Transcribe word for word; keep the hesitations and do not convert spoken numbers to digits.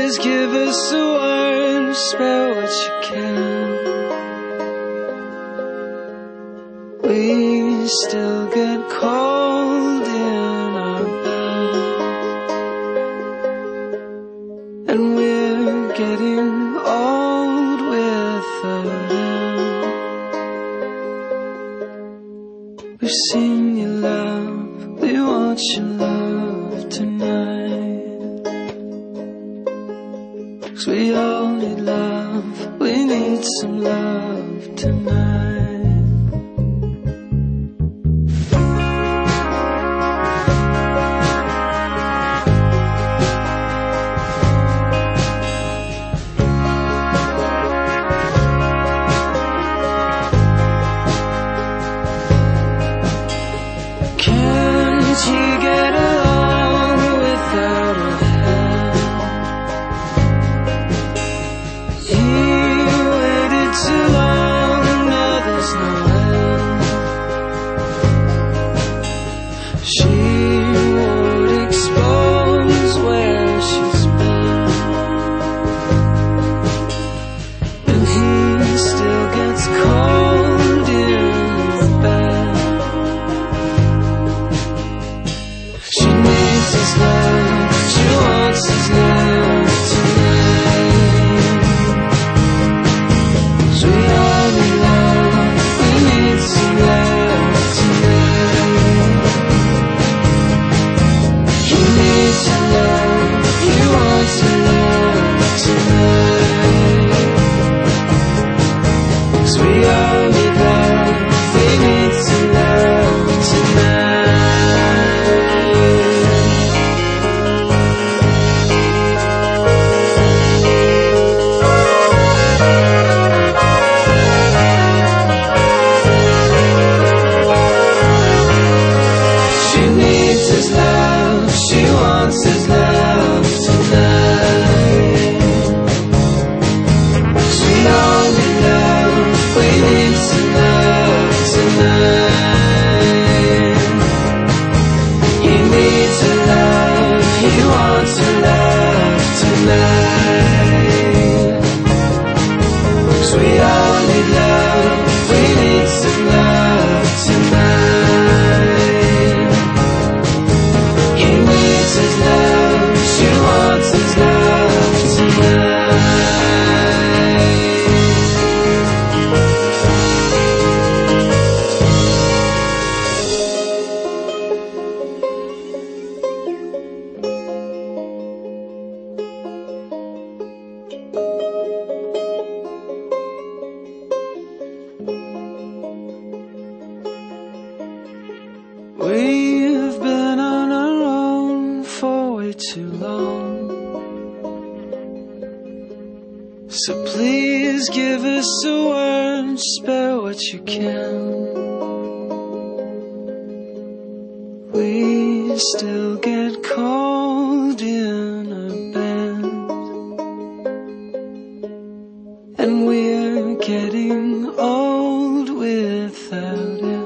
please give us a word, spare what you can. We still get cold in our bed, and we're getting old without end. We've seen you love, we want your love tonight. 'Cause we all need love, we need some love tonight. We've been on our own for way too long, so please give us a word, spare what you can. We still get cold in our bed, and we're getting old without end.